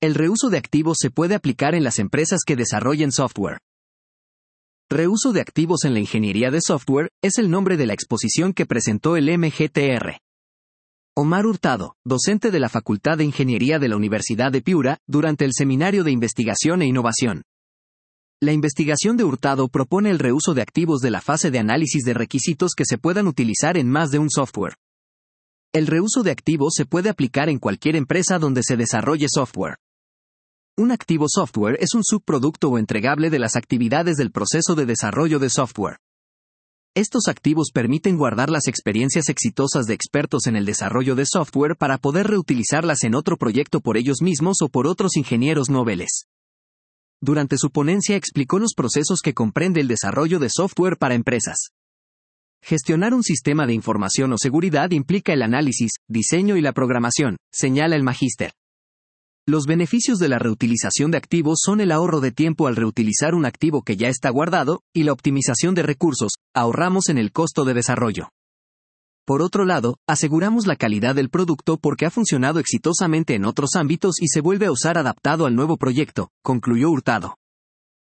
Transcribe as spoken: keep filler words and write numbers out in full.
El reuso de activos se puede aplicar en las empresas que desarrollen software. Reuso de activos en la ingeniería de software es el nombre de la exposición que presentó el M G T R. Omar Hurtado, docente de la Facultad de Ingeniería de la Universidad de Piura, durante el Seminario de Investigación e Innovación. La investigación de Hurtado propone el reuso de activos de la fase de análisis de requisitos que se puedan utilizar en más de un software. El reuso de activos se puede aplicar en cualquier empresa donde se desarrolle software. Un activo software es un subproducto o entregable de las actividades del proceso de desarrollo de software. Estos activos permiten guardar las experiencias exitosas de expertos en el desarrollo de software para poder reutilizarlas en otro proyecto por ellos mismos o por otros ingenieros noveles. Durante su ponencia explicó los procesos que comprende el desarrollo de software para empresas. Gestionar un sistema de información o seguridad implica el análisis, diseño y la programación, señala el magíster. Los beneficios de la reutilización de activos son el ahorro de tiempo al reutilizar un activo que ya está guardado, y la optimización de recursos, ahorramos en el costo de desarrollo. Por otro lado, aseguramos la calidad del producto porque ha funcionado exitosamente en otros ámbitos y se vuelve a usar adaptado al nuevo proyecto, concluyó Hurtado.